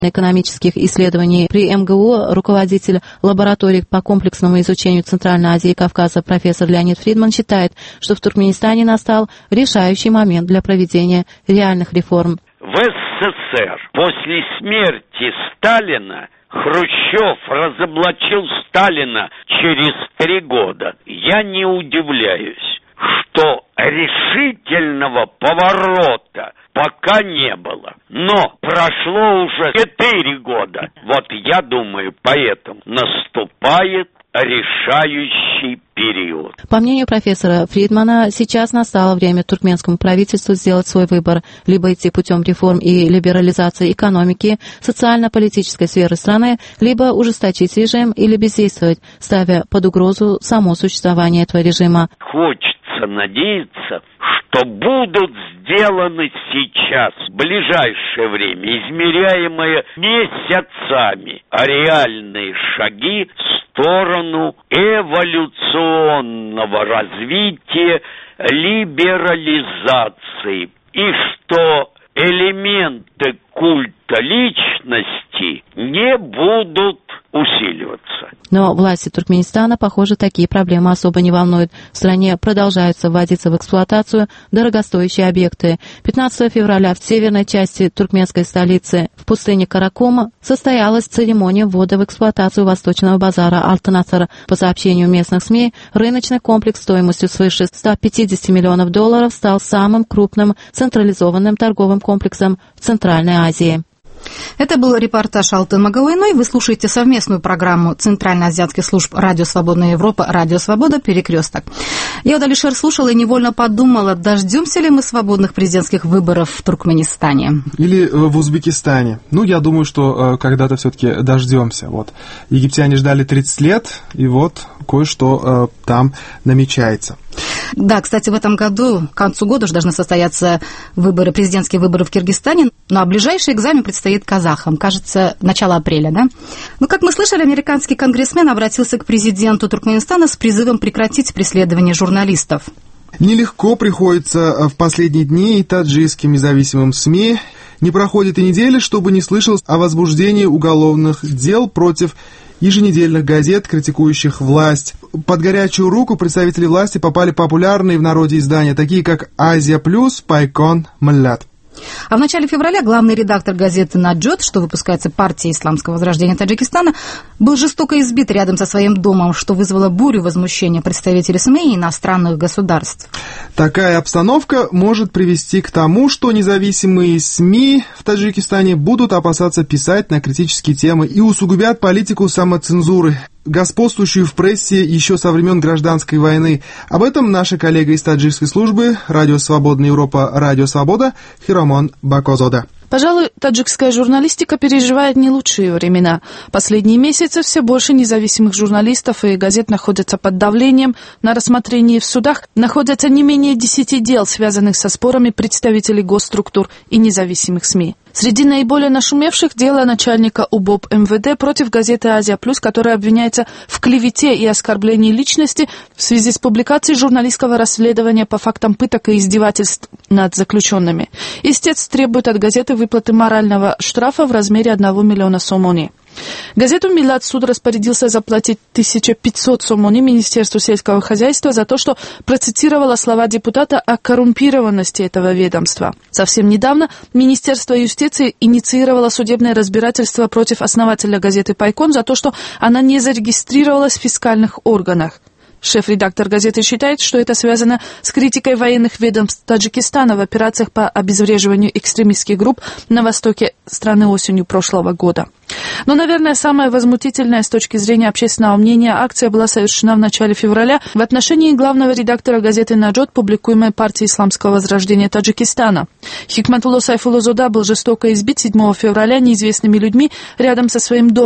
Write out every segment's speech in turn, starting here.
экономических исследований при МГУ, руководитель лаборатории по комплексному изучению Центральной Азии и Кавказа профессор Леонид Фридман считает, что в Туркменистане настал решающий момент для проведения реальных реформ. В СССР после смерти Сталина Хрущев разоблачил Сталина через 3 года. Я не удивляюсь, что решительного поворота пока не было. Но прошло уже 4 года. Вот я думаю, поэтому наступает решающий период. По мнению профессора Фридмана, сейчас настало время туркменскому правительству сделать свой выбор: либо идти путем реформ и либерализации экономики, социально-политической сферы страны, либо ужесточить режим или бездействовать, ставя под угрозу само существование этого режима. Хочется надеяться, что будут сделаны сейчас, в ближайшее время, измеряемые месяцами, реальные шаги в сторону эволюционного развития, либерализации, и что элементы культа личности не будут усиливаться. Но власти Туркменистана, похоже, такие проблемы особо не волнуют. В стране продолжаются вводиться в эксплуатацию дорогостоящие объекты. 15 февраля в северной части туркменской столицы, в пустыне Каракома, состоялась церемония ввода в эксплуатацию восточного базара Алтынасар. По сообщению местных СМИ, рыночный комплекс стоимостью свыше $150 миллионов стал самым крупным централизованным торговым комплексом в Центральной Азии. Это был репортаж Алтын Магалайной. Вы слушаете совместную программу Центральноазиатских служб «Радио Свободная Европа», «Радио Свобода», «Перекресток». Я вот, Алишер, слушала и невольно подумала, дождемся ли мы свободных президентских выборов в Туркменистане? Или в Узбекистане. Ну, я думаю, что когда-то все-таки дождемся. Вот. Египтяне ждали 30 лет, и вот кое-что там намечается. Да, кстати, в этом году, к концу года уже должны состояться выборы, президентские выборы в Киргизстане, ну а ближайший экзамен предстоит казахам, кажется, начало апреля, да? Ну, как мы слышали, американский конгрессмен обратился к президенту Туркменистана с призывом прекратить преследование журналистов. Нелегко приходится в последние дни и таджикским независимым СМИ. Не проходит и недели, чтобы не слышалось о возбуждении уголовных дел против еженедельных газет, критикующих власть. Под горячую руку представители власти попали популярные в народе издания, такие как «Азия Плюс», «Пайкон», «Млят». А в начале февраля главный редактор газеты «Наджот», что выпускается партией Исламского возрождения Таджикистана, был жестоко избит рядом со своим домом, что вызвало бурю возмущения представителей СМИ и иностранных государств. Такая обстановка может привести к тому, что независимые СМИ в Таджикистане будут опасаться писать на критические темы и усугубят политику самоцензуры, господствующую в прессе еще со времен гражданской войны. Об этом наша коллега из таджикской службы «Радио Свободная Европа», «Радио Свобода» Хиромон Бакозода. Пожалуй, таджикская журналистика переживает не лучшие времена. Последние месяцы все больше независимых журналистов и газет находятся под давлением. На рассмотрении в судах находятся не менее 10 дел, связанных со спорами представителей госструктур и независимых СМИ. Среди наиболее нашумевших дело начальника УБОП МВД против газеты «Азия Плюс», которая обвиняется в клевете и оскорблении личности в связи с публикацией журналистского расследования по фактам пыток и издевательств над заключенными. Истец требует от газеты выплаты морального штрафа в размере 1 миллиона сомони. Газету «Миллат» суд распорядился заплатить 1500 сомони Министерству сельского хозяйства за то, что процитировала слова депутата о коррумпированности этого ведомства. Совсем недавно Министерство юстиции инициировало судебное разбирательство против основателя газеты «Пайкон» за то, что она не зарегистрировалась в фискальных органах. Шеф-редактор газеты считает, что это связано с критикой военных ведомств Таджикистана в операциях по обезвреживанию экстремистских групп на востоке страны осенью прошлого года. Но, наверное, самая возмутительная с точки зрения общественного мнения акция была совершена в начале февраля в отношении главного редактора газеты «Наджот», публикуемой партией Исламского возрождения Таджикистана. Хикматулло Сайфулло Зода был жестоко избит 7 февраля неизвестными людьми рядом со своим домом.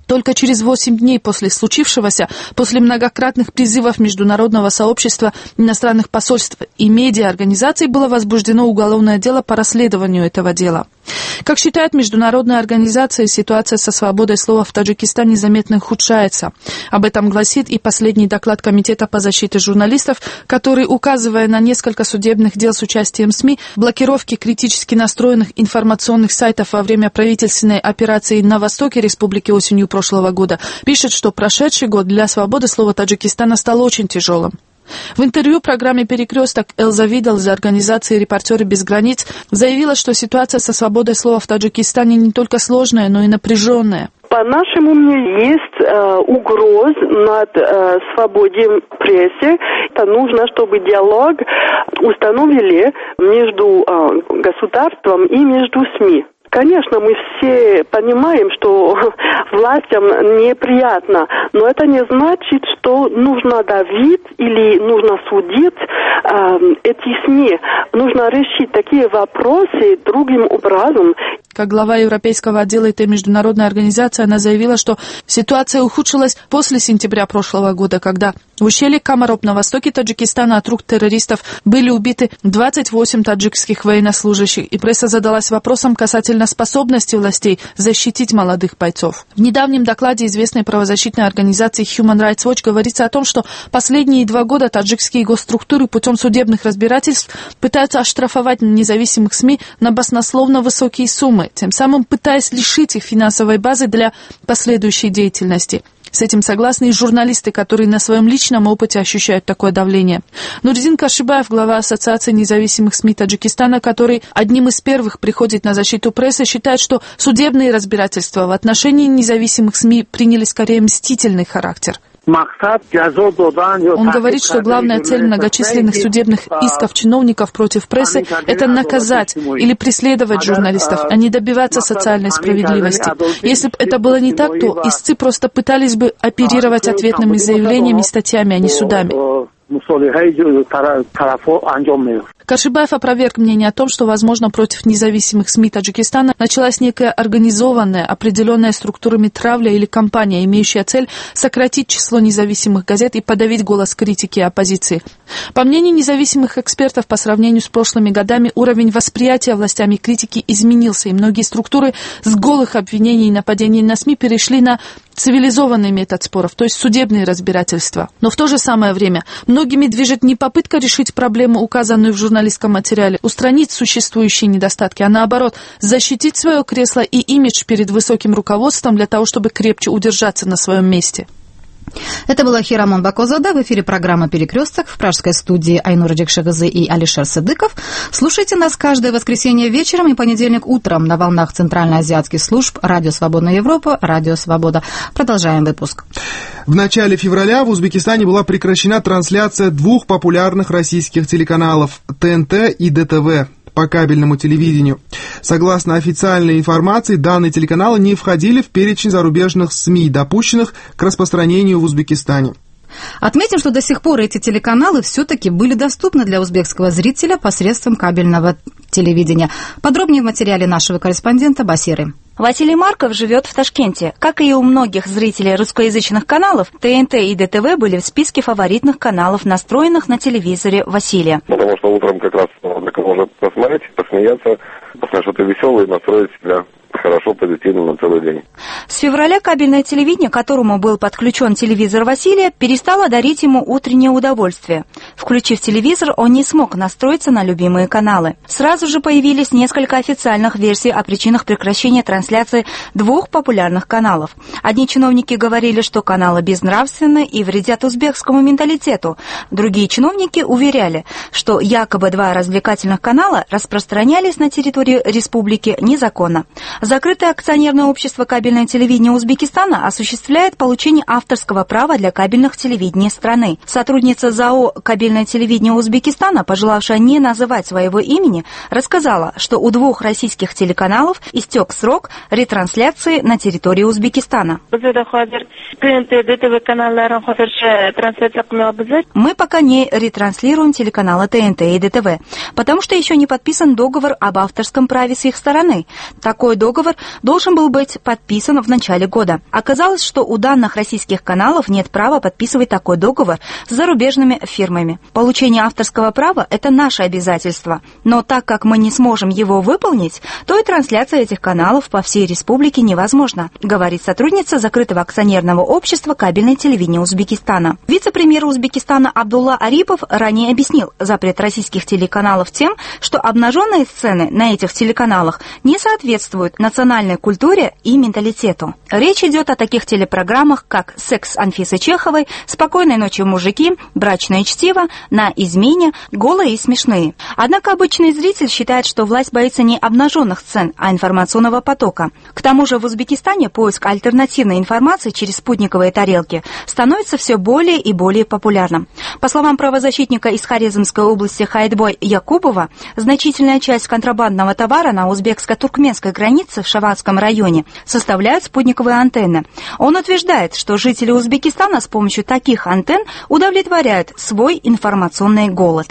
Только через 8 дней после случившегося, после многократных призывов международного сообщества, иностранных посольств и медиа-организаций было возбуждено уголовное дело по расследованию этого дела. Как считает международная организация, ситуация со свободой слова в Таджикистане заметно ухудшается. Об этом гласит и последний доклад Комитета по защите журналистов, который, указывая на несколько судебных дел с участием СМИ, блокировки критически настроенных информационных сайтов во время правительственной операции на востоке республики осенью прошлого года, пишет, что прошедший год для свободы слова Таджикистана стал очень тяжелым. В интервью программе «Перекресток» Элза Видал из организации «Репортеры без границ» заявила, что ситуация со свободой слова в Таджикистане не только сложная, но и напряженная. По нашему мнению, есть угроз над свободой прессы. Это нужно, чтобы диалог установили между государством и между СМИ. Конечно, мы все понимаем, что властям неприятно, но это не значит, что нужно давить или нужно судить эти СМИ. Нужно решить такие вопросы другим образом. Как глава Европейского отдела этой международной организации, она заявила, что ситуация ухудшилась после сентября прошлого года, когда в ущелье Камароп на востоке Таджикистана от рук террористов были убиты 28 таджикских военнослужащих, и пресса задалась вопросом касательно способности властей защитить молодых бойцов. В недавнем докладе известной правозащитной организации Human Rights Watch говорится о том, что последние 2 года таджикские госструктуры путем судебных разбирательств пытаются оштрафовать независимых СМИ на баснословно высокие суммы, тем самым пытаясь лишить их финансовой базы для последующей деятельности. С этим согласны и журналисты, которые на своем личном опыте ощущают такое давление. Нурдин Кашибаев, глава Ассоциации независимых СМИ Таджикистана, который одним из первых приходит на защиту прессы, считает, что судебные разбирательства в отношении независимых СМИ приняли скорее мстительный характер. Он говорит, что главная цель многочисленных судебных исков чиновников против прессы – это наказать или преследовать журналистов, а не добиваться социальной справедливости. Если бы это было не так, то истцы просто пытались бы оперировать ответными заявлениями и статьями, а не судами. Кашибаев опроверг мнение о том, что, возможно, против независимых СМИ Таджикистана началась некая организованная, определенная структурами травля или кампания, имеющая цель сократить число независимых газет и подавить голос критики и оппозиции. По мнению независимых экспертов, по сравнению с прошлыми годами уровень восприятия властями критики изменился, и многие структуры с голых обвинений и нападений на СМИ перешли на цивилизованный метод споров, то есть судебные разбирательства. Но в то же самое время многими движет не попытка решить проблему, указанную в журналистском материале, устранить существующие недостатки, а наоборот, защитить свое кресло и имидж перед высоким руководством для того, чтобы крепче удержаться на своем месте. Это была Хирамон Бакозада. В эфире программа «Перекресток» в пражской студии Айнур Джекшегазы и Алишер Сыдыков. Слушайте нас каждое воскресенье вечером и понедельник утром на волнах центральноазиатских служб «Радио Свободная Европа», «Радио Свобода». Продолжаем выпуск. В начале февраля в Узбекистане была прекращена трансляция 2 популярных российских телеканалов ТНТ и ДТВ по кабельному телевидению. Согласно официальной информации, данные телеканалы не входили в перечень зарубежных СМИ, допущенных к распространению в Узбекистане. Отметим, что до сих пор эти телеканалы все-таки были доступны для узбекского зрителя посредством кабельного телевидения. Подробнее в материале нашего корреспондента Басиры. Василий Марков живет в Ташкенте. Как и у многих зрителей русскоязычных каналов, ТНТ и ДТВ были в списке фаворитных каналов, настроенных на телевизоре Василия. Потому что утром как раз можно посмотреть, посмеяться, посмотреть что-то веселое и настроить себя хорошо, позитивно на целый день. С февраля кабельное телевидение, к которому был подключен телевизор Василия, перестало дарить ему утреннее удовольствие. Включив телевизор, он не смог настроиться на любимые каналы. Сразу же появились несколько официальных версий о причинах прекращения трансляции 2 популярных каналов. Одни чиновники говорили, что каналы безнравственны и вредят узбекскому менталитету. Другие чиновники уверяли, что якобы 2 развлекательных канала распространялись на территории республики незаконно. Закрытое акционерное общество «Кабельное телевидение Узбекистана» осуществляет получение авторского права для кабельных телевидений страны. Сотрудница ЗАО «Кабельное телевидение Узбекистана», пожелавшая не называть своего имени, рассказала, что у 2 российских телеканалов истек срок ретрансляции на территории Узбекистана. Мы пока не ретранслируем телеканалы ТНТ и ДТВ, потому что еще не подписан договор об авторском авторском праве с их стороны. Такой договор должен был быть подписан в начале года. Оказалось, что у данных российских каналов нет права подписывать такой договор с зарубежными фирмами. Получение авторского права – это наше обязательство. Но так как мы не сможем его выполнить, то и трансляция этих каналов по всей республике невозможна, говорит сотрудница закрытого акционерного общества «Кабельное телевидение Узбекистана». Вице-премьер Узбекистана Абдулла Арипов ранее объяснил запрет российских телеканалов тем, что обнаженные сцены на этих телеканалах не соответствуют национальной культуре и менталитету. Речь идет о таких телепрограммах, как «Секс» Анфисы Чеховой, «Спокойной ночи, мужики», «Брачное чтиво», «На измене», «Голые и смешные». Однако обычный зритель считает, что власть боится не обнаженных сцен, а информационного потока. К тому же в Узбекистане поиск альтернативной информации через спутниковые тарелки становится все более и более популярным. По словам правозащитника из Хорезмской области Хайдбой Якубова, значительная часть контрабандного товара на узбекско-туркменской границе в Шаванском районе составляют спутниковые антенны. Он утверждает, что жители Узбекистана с помощью таких антенн удовлетворяют свой информационный голод.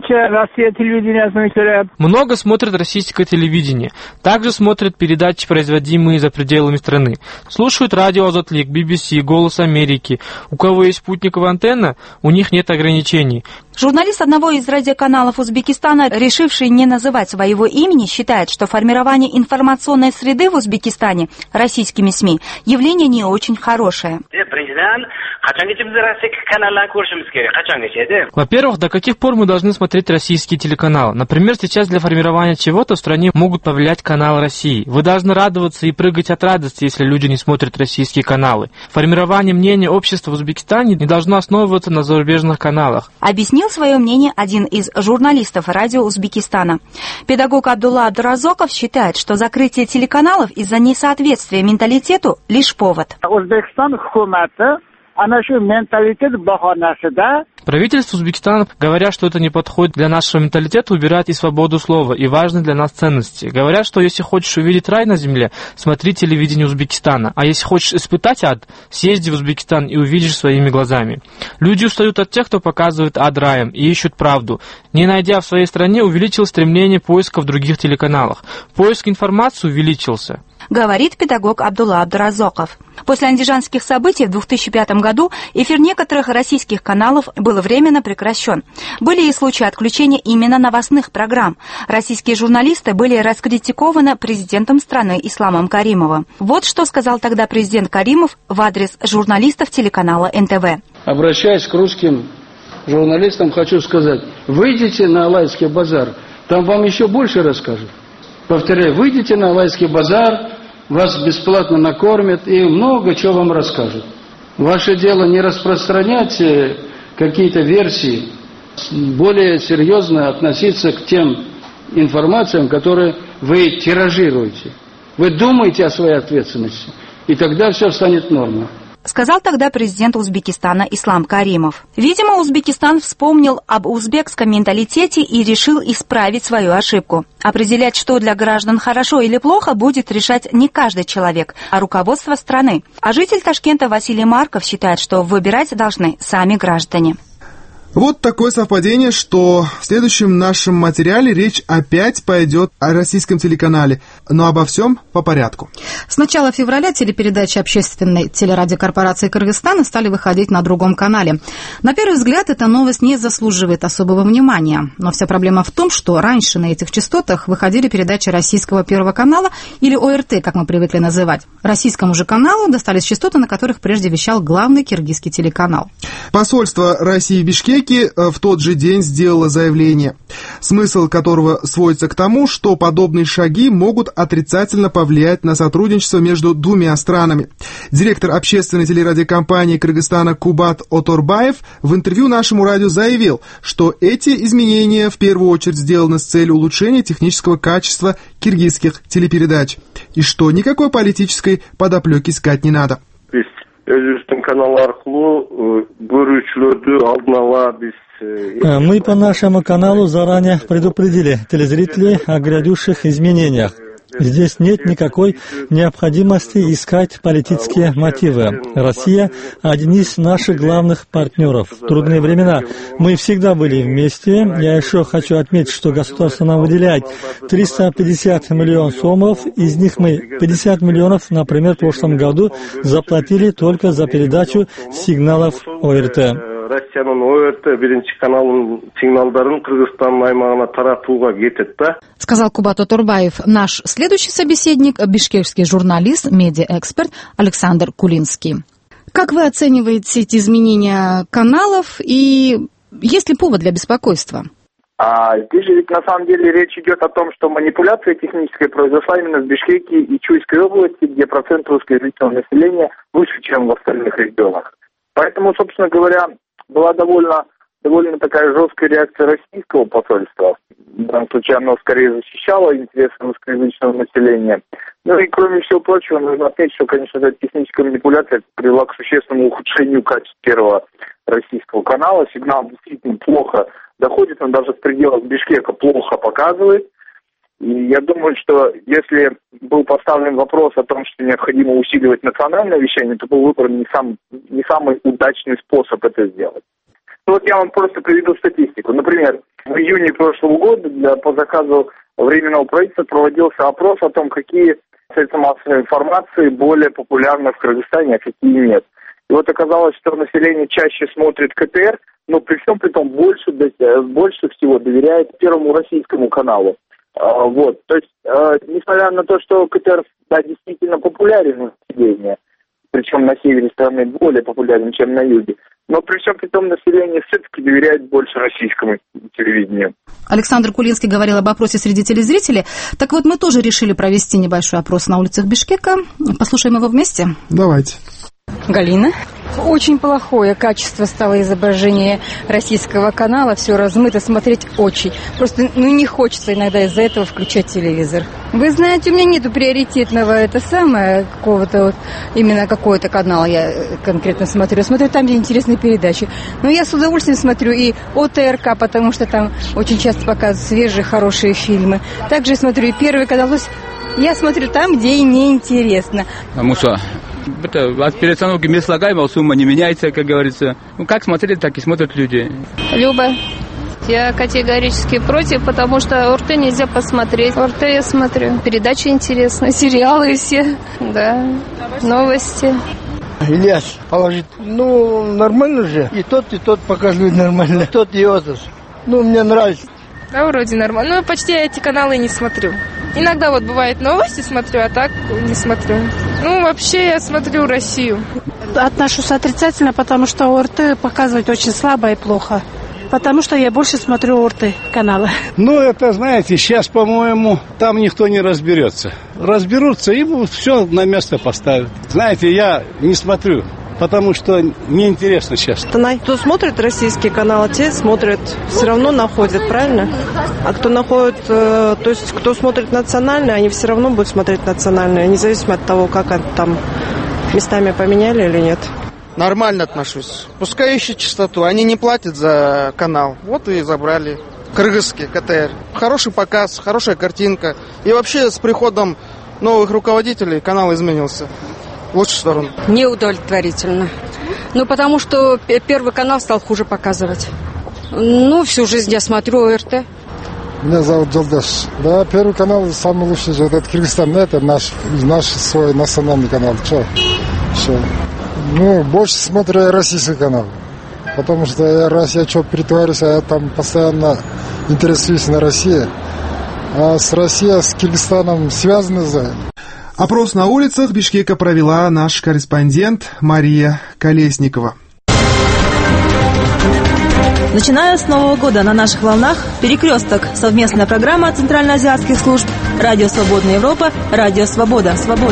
Много смотрят российское телевидение. Также смотрят передачи, производимые за пределами страны. Слушают радио «Азатлик», BBC, «Голос Америки». У кого есть спутниковая антенна, у них нет ограничений. Журналист одного из радиоканалов Узбекистана, решивший не называть своего имени, считает, что формирование информационной среды в Узбекистане российскими СМИ явление не очень хорошее. Во-первых, до каких пор мы должны смотреть российские телеканалы? Например, сейчас для формирования чего-то в стране могут повлиять каналы России. Вы должны радоваться и прыгать от радости, если люди не смотрят российские каналы. Формирование мнения общества в Узбекистане не должно основываться на зарубежных каналах. Объяснил свое мнение один из журналистов радио Узбекистана. Педагог Абдулла Абдуразоков считает, что закрытие телеканалов из-за несоответствия менталитету лишь повод. Правительство Узбекистана, говоря, что это не подходит для нашего менталитета, убирает и свободу слова, и важные для нас ценности. Говорят, что если хочешь увидеть рай на земле, смотри телевидение Узбекистана. А если хочешь испытать ад, съезди в Узбекистан и увидишь своими глазами. Люди устают от тех, кто показывает ад раем, и ищут правду. Не найдя в своей стране, увеличилось стремление поиска в других телеканалах. Поиск информации увеличился. Говорит педагог Абдулла Абдуразоков. После андижанских событий в 2005 году эфир некоторых российских каналов был временно прекращен. Были и случаи отключения именно новостных программ. Российские журналисты были раскритикованы президентом страны Исламом Каримовым. Вот что сказал тогда президент Каримов в адрес журналистов телеканала НТВ. Обращаясь к русским журналистам, хочу сказать, выйдите на Алайский базар, там вам еще больше расскажут. Повторяю, выйдите на Алайский базар, вас бесплатно накормят и много чего вам расскажут. Ваше дело не распространять какие-то версии, более серьезно относиться к тем информациям, которые вы тиражируете. Вы думаете о своей ответственности, и тогда все станет нормой. Сказал тогда президент Узбекистана Ислам Каримов. Видимо, Узбекистан вспомнил об узбекском менталитете и решил исправить свою ошибку. Определять, что для граждан хорошо или плохо, будет решать не каждый человек, а руководство страны. А житель Ташкента Василий Марков считает, что выбирать должны сами граждане. Вот такое совпадение, что в следующем нашем материале речь опять пойдет о российском телеканале, но обо всем по порядку. С начала февраля телепередачи общественной телерадиокорпорации Кыргызстана стали выходить на другом канале. На первый взгляд, эта новость не заслуживает особого внимания, но вся проблема в том, что раньше на этих частотах выходили передачи российского Первого канала или ОРТ, как мы привыкли называть. Российскому же каналу достались частоты, на которых прежде вещал главный киргизский телеканал. Посольство России в Бишкеке в тот же день сделало заявление, смысл которого сводится к тому, что подобные шаги могут отрицательно повлиять на сотрудничество между двумя странами. Директор общественной телерадиокомпании Кыргызстана Кубат Оторбаев в интервью нашему радио заявил, что эти изменения в первую очередь сделаны с целью улучшения технического качества киргизских телепередач, и что никакой политической подоплеки искать не надо. Мы по нашему каналу заранее предупредили телезрителей о грядущих изменениях. Здесь нет никакой необходимости искать политические мотивы. Россия – один из наших главных партнеров. В трудные времена мы всегда были вместе. Я еще хочу отметить, что государство нам выделяет 350 миллионов сомов. Из них мы 50 миллионов, например, в прошлом году заплатили только за передачу сигналов ОРТ. Россиянын ОРТ биринчи каналын сигналдарын Кыргызстан аймагына таратууга кетет да. Сказал Кубат Отурбаев. Наш следующий собеседник – бишкекский журналист, медиаэксперт Александр Кулинский. Как вы оцениваете эти изменения каналов и есть ли повод для беспокойства? Здесь же ведь на самом деле речь идет о том, что манипуляция техническая произошла именно в Бишкеке и Чуйской области, где процент русскоязычного населения выше, чем в остальных регионах. Поэтому, собственно говоря, была довольно такая жесткая реакция российского посольства. В данном случае оно скорее защищало интересы русскоязычного населения. Ну и кроме всего прочего, нужно отметить, что, конечно, эта техническая манипуляция привела к существенному ухудшению качества первого российского канала. Сигнал действительно плохо доходит, он даже в пределах Бишкека плохо показывает. И я думаю, что если был поставлен вопрос о том, что необходимо усиливать национальное вещание, то был выбран не самый удачный способ это сделать. Ну, вот я вам просто приведу статистику. Например, в июне прошлого года по заказу Временного правительства проводился опрос о том, какие средства массовой информации более популярны в Кыргызстане, а какие нет. И вот оказалось, что население чаще смотрит КТР, но при всем при том больше всего доверяет Первому российскому каналу. Вот, то есть, несмотря на то, что КТР, да, действительно популярен у населения, причем на севере страны более популярен, чем на юге, но при всем при том население все-таки доверяет больше российскому телевидению. Александр Кулинский говорил об опросе среди телезрителей. Так вот, мы тоже решили провести небольшой опрос на улицах Бишкека. Послушаем его вместе. Давайте. Галина. Очень плохое качество стало изображение российского канала, все размыто, смотреть очень. Просто не хочется иногда из-за этого включать телевизор. Вы знаете, у меня нету приоритетного какого-то вот, именно какой-то канал я конкретно смотрю. Смотрю там, где интересные передачи. Но я с удовольствием смотрю и ОТРК, потому что там очень часто показывают свежие, хорошие фильмы. Также смотрю и Первый канал. Я смотрю там, где и неинтересно. Потому что от перестановки мест слагаемого сумма не меняется, как говорится. Ну, как смотрели, так и смотрят люди. Люба. Я категорически против, потому что ОРТ нельзя посмотреть. ОРТ я смотрю. Передачи интересные, сериалы все. Да, новости. Ильяс положит. Ну, нормально же. И тот показывает нормально. Тот и этот. Ну, мне нравится. Да, вроде нормально. Ну, почти я эти каналы не смотрю. Иногда вот бывает новости смотрю, а так не смотрю. Ну, вообще я смотрю Россию. Отношусь отрицательно, потому что ОРТ показывает очень слабо и плохо. Потому что я больше смотрю ОРТ каналы. Ну, это, знаете, сейчас, по-моему, там никто не разберется. Разберутся и все на место поставят. Знаете, я не смотрю, потому что неинтересно сейчас. Кто смотрит российские каналы, те смотрят, все равно находят, правильно? А кто находит, то есть кто смотрит национальные, они все равно будут смотреть национальные, независимо от того, как они там местами поменяли или нет. Нормально отношусь. Пускай ищут частоту, они не платят за канал. Вот и забрали. Кыргызский КТР. Хороший показ, хорошая картинка. И вообще с приходом новых руководителей канал изменился. В лучшую сторону. Неудовлетворительно. Ну, потому что Первый канал стал хуже показывать. Ну, всю жизнь я смотрю ОРТ. Меня зовут Джалдаш. Да, Первый канал самый лучший же. Это Кыргызстан, это наш свой национальный канал. Че? Ну, больше смотрю российский канал. Потому что я что притворюсь, я там постоянно интересуюсь на России. А с Россией, с Кыргызстаном связаны за... Опрос на улицах Бишкека провела наш корреспондент Мария Колесникова. Начиная с Нового года на наших волнах «Перекресток» — совместная программа центральноазиатских служб «Радио Свободная Европа», «Радио Свобода».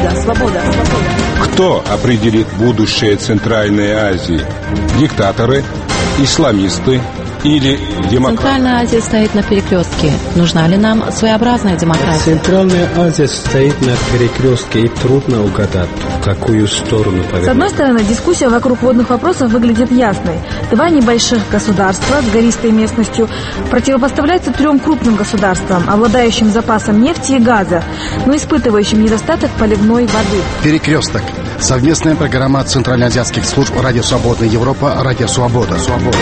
Кто определит будущее Центральной Азии? Диктаторы, исламисты или демократия? Центральная Азия стоит на перекрестке. Нужна ли нам своеобразная демократия? Центральная Азия стоит на перекрестке, и трудно угадать, в какую сторону повернуть. С одной стороны, дискуссия вокруг водных вопросов выглядит ясной. Два небольших государства с гористой местностью противопоставляются трем крупным государствам, обладающим запасом нефти и газа, но испытывающим недостаток поливной воды. Перекресток. Совместная программа Центральноазиатских служб «Радио Свободная Европа», «Радио Свобода».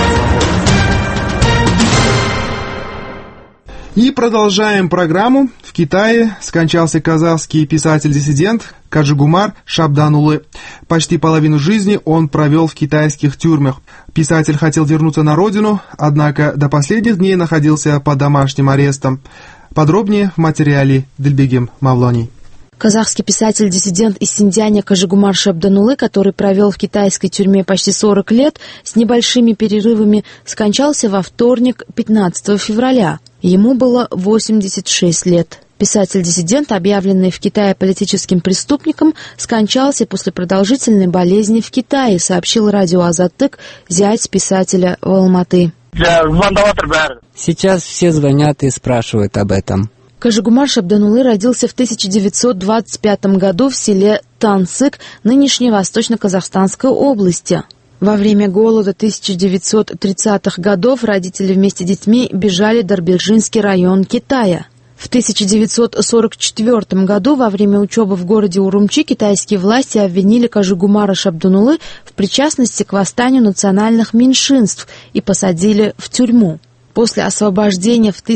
И продолжаем программу. В Китае скончался казахский писатель-диссидент Кажигумар Шабданулы. Почти половину жизни он провел в китайских тюрьмах. Писатель хотел вернуться на родину, однако до последних дней находился под домашним арестом. Подробнее в материале Дильбегим Мавлони. Казахский писатель-диссидент из Синьцзяня Кажигумар Шабданулы, который провел в китайской тюрьме почти 40 лет, с небольшими перерывами, скончался во вторник, 15 февраля. Ему было 86 лет. Писатель-диссидент, объявленный в Китае политическим преступником, скончался после продолжительной болезни в Китае, сообщил радио Азаттык зять писателя в Алматы. Сейчас все звонят и спрашивают об этом. Кажигумар Шабданулы родился в 1925 году в селе Тансык, нынешней Восточно-Казахстанской области. Во время голода 1930-х годов родители вместе с детьми бежали в Дарбежинский район Китая. В 1944 году во время учебы в городе Урумчи китайские власти обвинили Кажигумара Шабданулы в причастности к восстанию национальных меньшинств и посадили в тюрьму. После освобождения в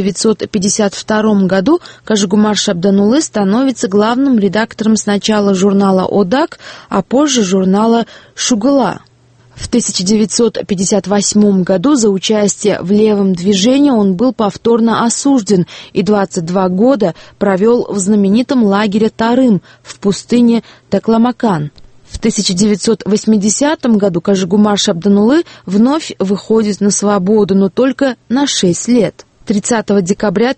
1952 году Кажигумар Шабданулы становится главным редактором сначала журнала «Одак», а позже журнала «Шугала». В 1958 году за участие в левом движении он был повторно осужден и 22 года провел в знаменитом лагере Тарым в пустыне Такламакан. В 1980 году Кажигумар Шабданулы вновь выходит на свободу, но только на 6 лет. 30 декабря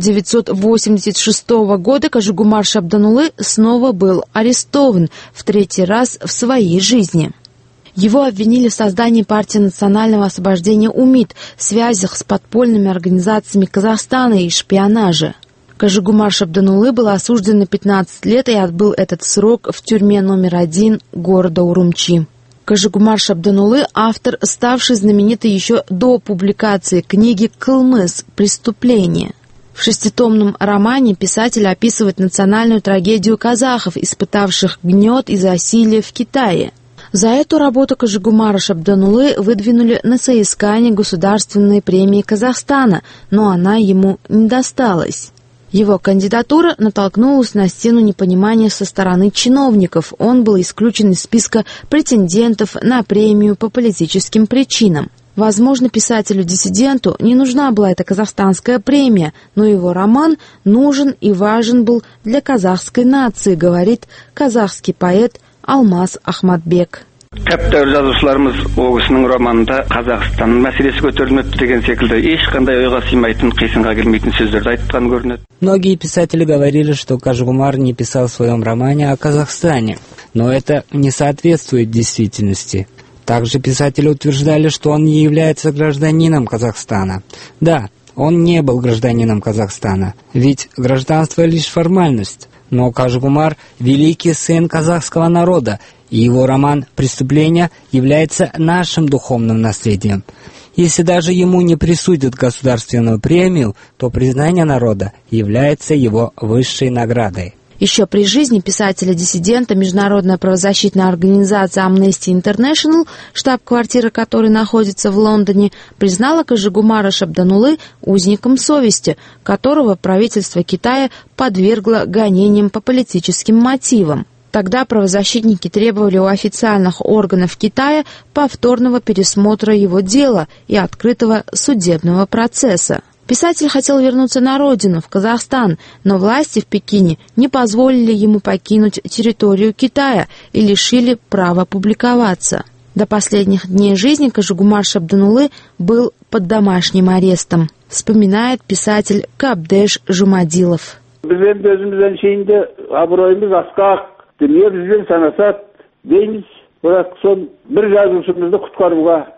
1986 года Кажигумар Шабданулы снова был арестован в 3-й раз в своей жизни. Его обвинили в создании партии национального освобождения УМИД, связях с подпольными организациями Казахстана и шпионаже. Кажигумар Шабданулы был осужден на 15 лет и отбыл этот срок в тюрьме номер 1 города Урумчи. Кажигумар Шабданулы – автор, ставший знаменитой еще до публикации книги «Кылмыс. Преступление». В 6-томном романе писатель описывает национальную трагедию казахов, испытавших гнет и засилие в Китае. За эту работу Кажигумара Шабданулы выдвинули на соискание государственной премии Казахстана, но она ему не досталась. Его кандидатура натолкнулась на стену непонимания со стороны чиновников. Он был исключен из списка претендентов на премию по политическим причинам. Возможно, писателю-диссиденту не нужна была эта казахстанская премия, но его роман нужен и важен был для казахской нации, говорит казахский поэт Алмаз Ахматбек. Кәптәуір жазушыларымыз оғысының романында Қазақстан мәселесі көтерілмепті деген секілді ешқандай ойға сыймайтын, қисынға келмейтін сөздерді айтқан көрінеді. Многие писатели говорили, что Кажигумар не писал в своем романе о Казахстане, но это не соответствует действительности. Также писатели утверждали, что он не является гражданином Казахстана. Да, он не был гражданином Казахстана, ведь гражданство лишь формальность. Но Кажигумар – великий сын казахского народа, и его роман «Преступление» является нашим духовным наследием. Если даже ему не присудят государственную премию, то признание народа является его высшей наградой. Еще при жизни писателя-диссидента международная правозащитная организация Amnesty International, штаб-квартира которой находится в Лондоне, признала Кажигумара Шабданулы узником совести, которого правительство Китая подвергло гонениям по политическим мотивам. Тогда правозащитники требовали у официальных органов Китая повторного пересмотра его дела и открытого судебного процесса. Писатель хотел вернуться на родину, в Казахстан, но власти в Пекине не позволили ему покинуть территорию Китая и лишили права публиковаться. До последних дней жизни Кажигумар Шабданулы был под домашним арестом, вспоминает писатель Кабдеш Жумадилов.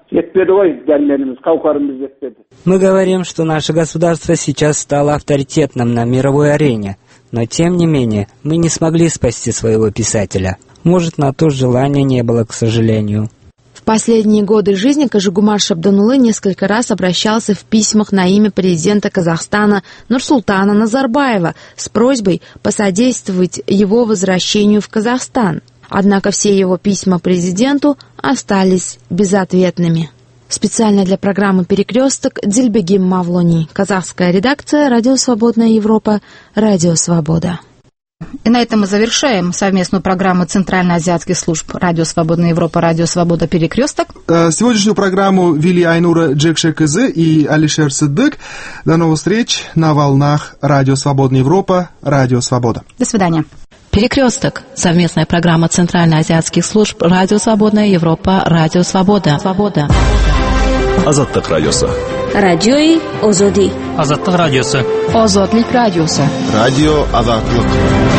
Мы говорим, что наше государство сейчас стало авторитетным на мировой арене, но тем не менее мы не смогли спасти своего писателя. Может, на то желания не было, к сожалению. В последние годы жизни Кажигумар Шабданулы несколько раз обращался в письмах на имя президента Казахстана Нурсултана Назарбаева с просьбой посодействовать его возвращению в Казахстан. Однако все его письма президенту остались безответными. Специально для программы «Перекресток» Дильбегим Мавлони. Казахская редакция, Радио Свободная Европа, Радио Свобода. И на этом мы завершаем совместную программу Центральноазиатских служб Радио Свободная Европа, Радио Свобода, Перекресток. Сегодняшнюю программу вели Айнура Джекшекызы и Алишер Сыдык. До новых встреч на волнах Радио Свободная Европа, Радио Свобода. До свидания. Перекресток. Совместная программа Центральноазиатских служб Радио Свободная Европа, Радио Свобода. Азаттык радиосы. Радиои Озоди. Азаттык радиосы. Озодлик радиосы. Радио Азаттык.